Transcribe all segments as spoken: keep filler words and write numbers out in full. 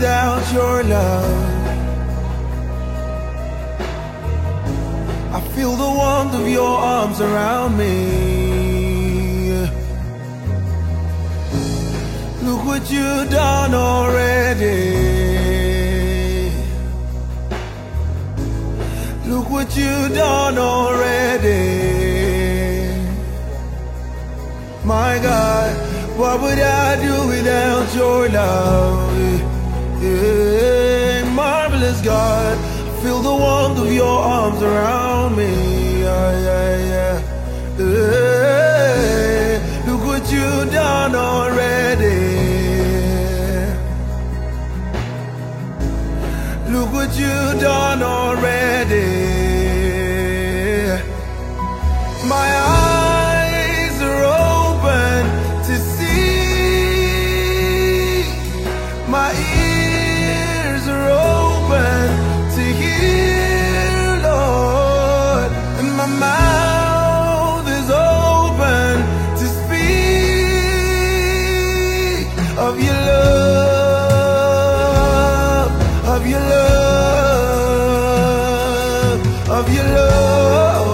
without your love. I feel the warmth of your arms around me. Look what you've done already. Look what you've done already. My God, what would I do without your love? Yeah, marvelous God, feel the warmth of your arms around me. Yeah, yeah, yeah. Yeah, look what you've done already. Look what you've done already. My eyes are open to see. My ears are open to hear, Lord. And my mouth is open to speak of your love, of your love, of your love,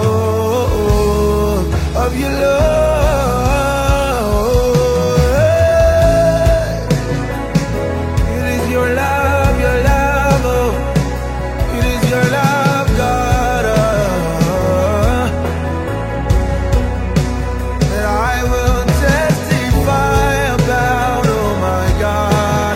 of your love. It is your love, your love, oh. It is your love, God, uh, that I will testify about, oh my God.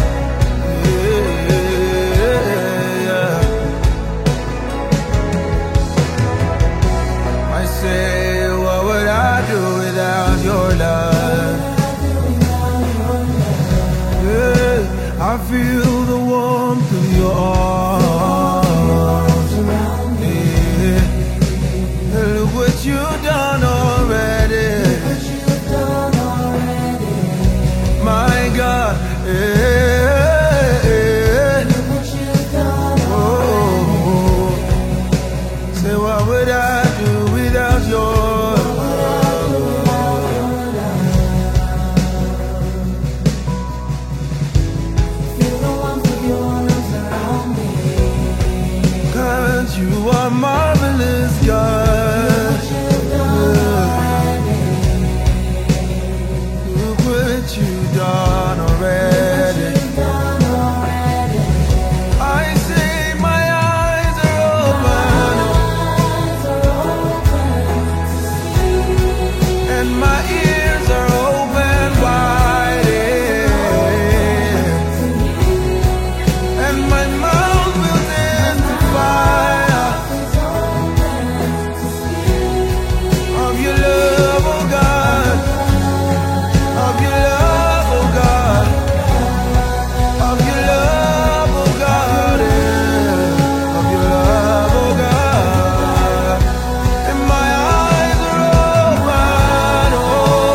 I say, what would I do without your love? Yeah, I feel the warmth of your arms. Yeah, look what you've done already. My God, yeah. Oh, say, what would I do without your God? You are marvelous, God. Look what you've done already. I say my eyes are open and my ears are open wide, and my mouth will testify of your love, oh God, of your love, oh God, of your love, oh God, yeah, of your love, oh God. And my eyes are open, oh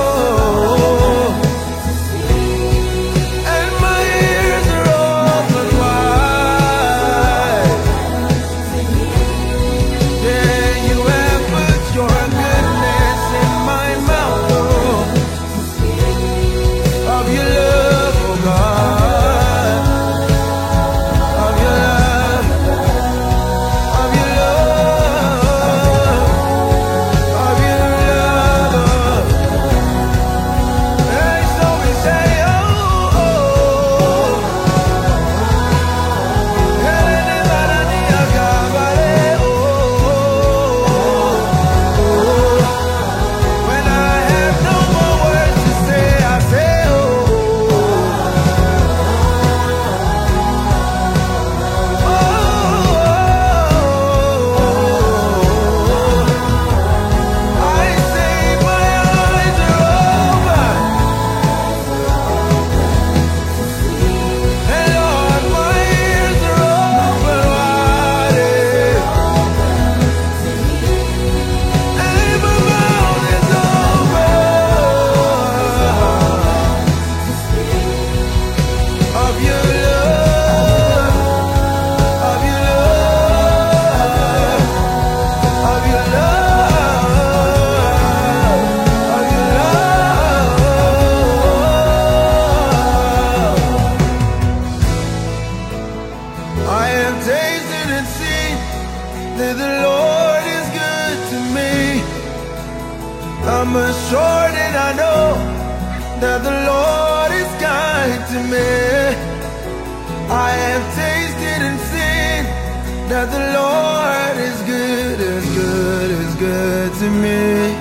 I'm assured and I know that the Lord is kind to me. I have tasted and seen that the Lord is good, is good, is good to me.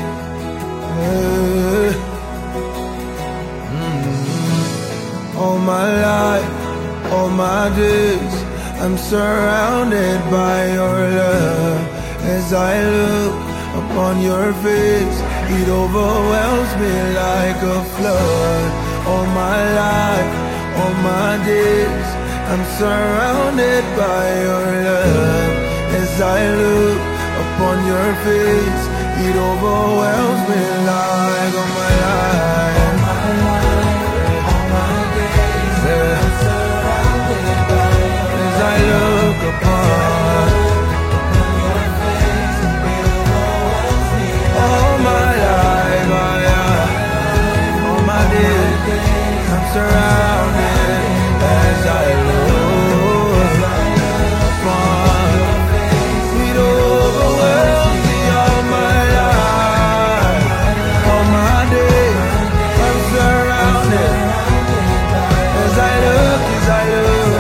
Uh, mm, all my life, all my days, I'm surrounded by your love. As I look upon your face, it overwhelms me like a flood. All my life, all my days, I'm surrounded by your love. As I look upon your face, it overwhelms me like all my life, all my life, all my days, yeah. I'm surrounded by your love. As I look upon your face, it overwhelms me all my life, oh yeah. All my days, I'm surrounded. As I look upon your face, it overwhelms me all my life, all my days, I'm surrounded. As I look, as I look,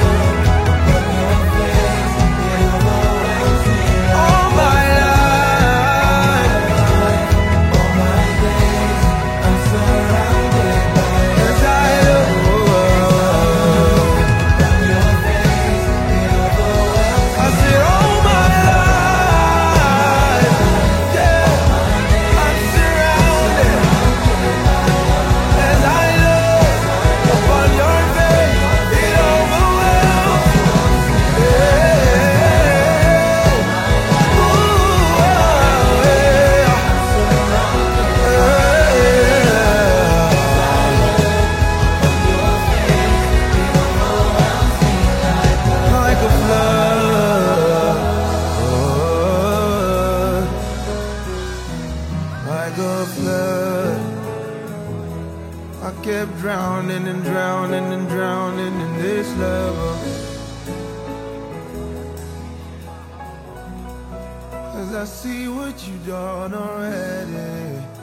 all my life, all my days, I'm surrounded. As I look, I said all my life, yeah, I'm surrounded. As I look upon your face, it overwhelms, yeah. Ooh, yeah. Like a flood, like a flood. I kept drowning and drowning and drowning in this love. As I see what you done already.